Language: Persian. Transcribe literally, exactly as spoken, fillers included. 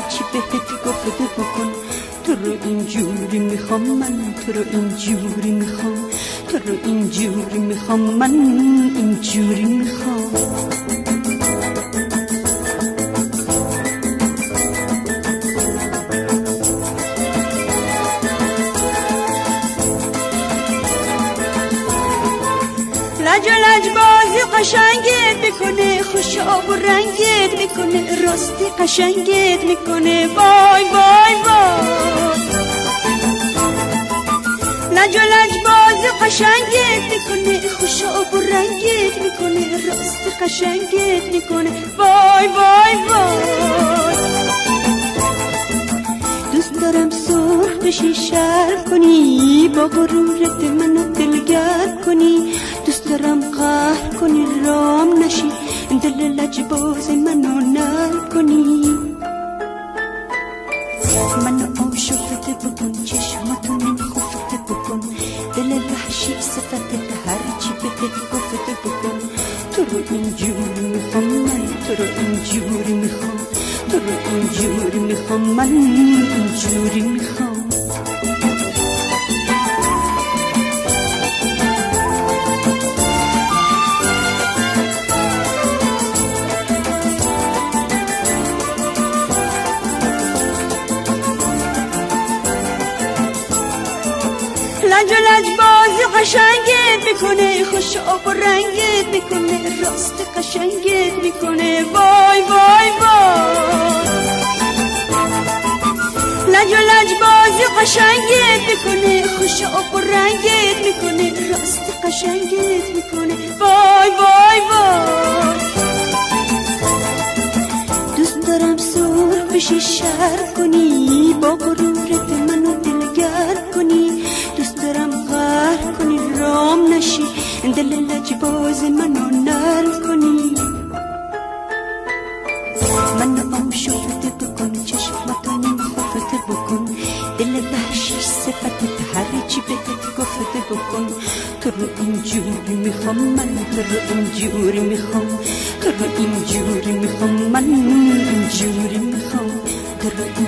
هرچی بهت گفته بکن. تو رو اینجوری میخوام من، تو رو اینجوری میخوام، تو رو اینجوری میخوام من، اینجوری میخوام. لج و لج بازی قشنگت میکنه، خوش آب و رنگت میکنه، راستی قشنگت میکنه، وای وای وای. لج و لج بازی قشنگت میکنه، خوش آب و رنگت میکنه، راستی قشنگت میکنه، وای وای وای. دوست دارم سرخ بشی شرف کنی، با غرورت منو دلگرم کنی، دوست دارم قهر کنی رام نشی، دل لجباز منو نرم کنی. منو آشفته بکن، چشماتو نمیخفته بکن، دل وحشی صفتت هرچی بهت گفته بکن. تو رو اینجوری میخوام من، تو رو اینجوری میخوام، تو رو اینجوری میخوام من، اینجوری میخوام. لج و لج بازی قشنگت میکنه، خوش آب و رنگت میکنه، راست قشنگت میکنه، وای وای وای. لج و لج بازی قشنگت میکنه، خوش آب و رنگت میکنه، راست قشنگت میکنه، وای وای وای. دوست دارم سرخ بشی شرف کنی، با غرورت منو دلگرم کنی، دوست دارم قهر کنی رام نشی، دل لجباز منو نرم کنی. منو آشفته بکن، چشماتو نمیخفته بکن، دل وحشی صفتت هرچی بهت گفته بکن. تو رو اینجوری میخوام من، تو رو اینجوری میخوام، تو رو اینجوری میخوام من، اینجوری میخوام، تو رو